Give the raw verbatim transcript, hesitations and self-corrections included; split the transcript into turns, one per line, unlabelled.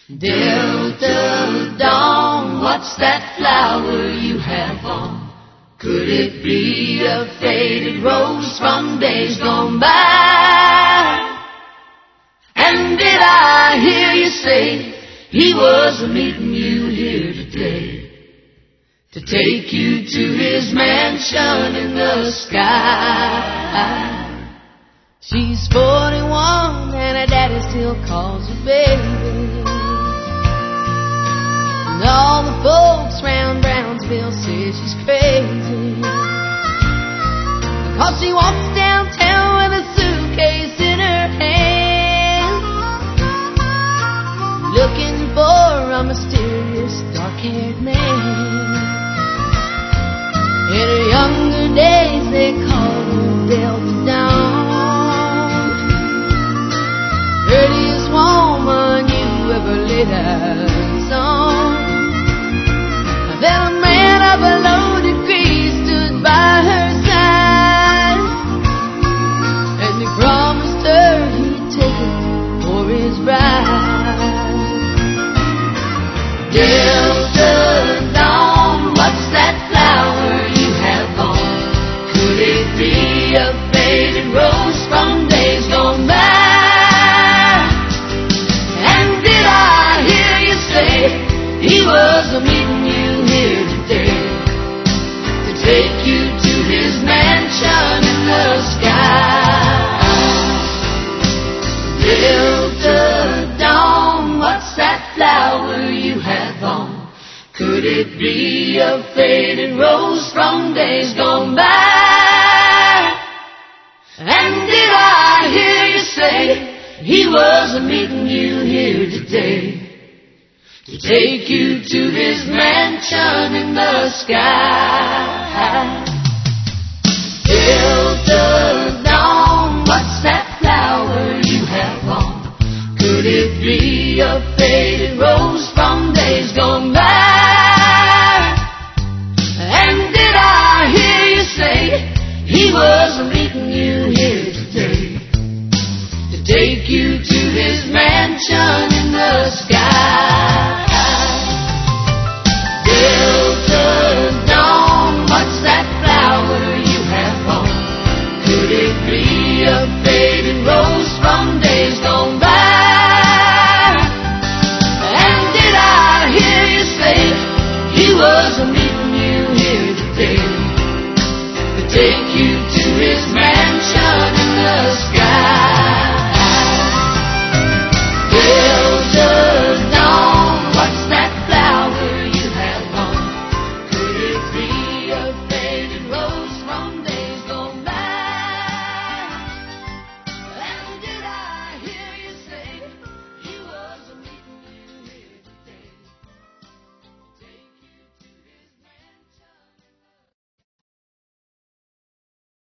Delta Dawn, what's that flower you have on? Could it be a faded rose from days gone by? And did I hear you say he was meeting you here today to take you to his mansion in the sky? She's forty-one and her daddy still calls her baby. And all the folks round Brownsville say she's crazy, because she walks downtown with a suitcase in her hand, looking for a mysterious dark-haired man. In her younger days they called her Delta Dawn, prettiest woman you ever laid eyes on. Then a man of a low degree stood by her side, and he promised her he'd take her for his bride. Delta Dawn, what's that flower you have on? Could it be a faded rose from days gone by? And did I hear you say he was a meeting you here today to take you to his mansion in the sky? Delta Dawn, what's that flower you have on? Could it be a faded rose from days gone by? And did I hear you say he was meeting you here today to take you to his mansion in the sky? Delta Dawn, what's that flower you have on? Could it be a faded rose from days gone by? And did I hear you say he was